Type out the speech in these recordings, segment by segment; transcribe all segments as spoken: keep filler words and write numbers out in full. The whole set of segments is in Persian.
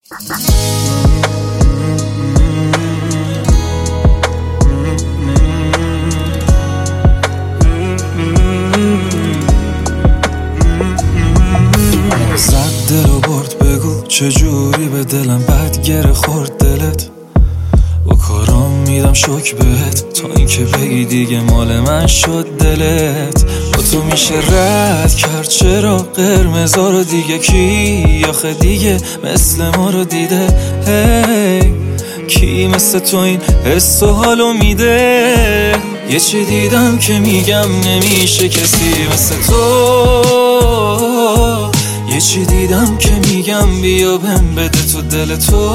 زد دل و برد، بگو چجوری به دلم بد گره خورد دلت. با کارام میدم شک بهت تا اینکه بگی دیگه مال من شد دلت. با تو میشه رد کرد چرا قرمزا رو دیگه کی آخه دیگه مثل ما رو دیده. هی کی مثل تو این حس و حالو میده. یه چی دیدم که میگم نمیشه کسی مثل تو. یه چی دیدم که میگم بیا بهم بده تو دل تو.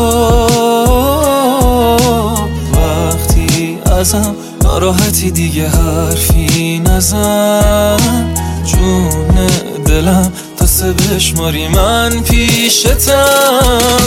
وقتی ازم ناراحتی دیگه حرفی نزن. جون دلم تا سه بشماری من پیشتم.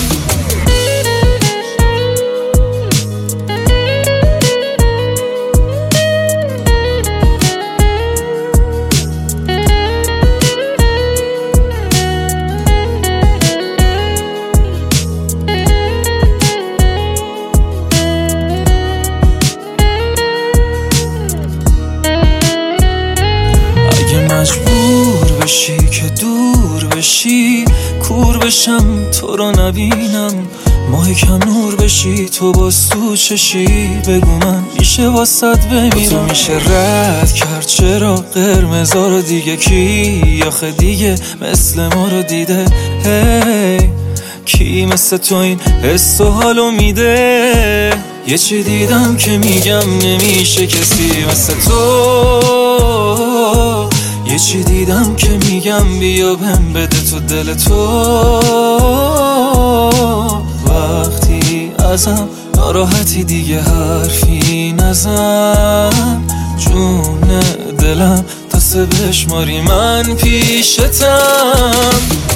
مجبور بشی که دور بشی کور بشم تو رو نبینم. ماه کم نور بشی تو باز تو چشی بگو من میشه واسد بمیرم. تو میشه رد کرد چرا قرمزا رو دیگه کی آخه دیگه مثل ما رو دیده. هی کی مثل تو این حس و حالو میده. یه چی دیدم که میگم نمیشه کسی مثل تو. یه چی دیدم که میگم بیا بهم بده تو دل تو. وقتی ازم ناراحتی دیگه حرفی نزن. جون دلم تا سه بشماری من پیشتم.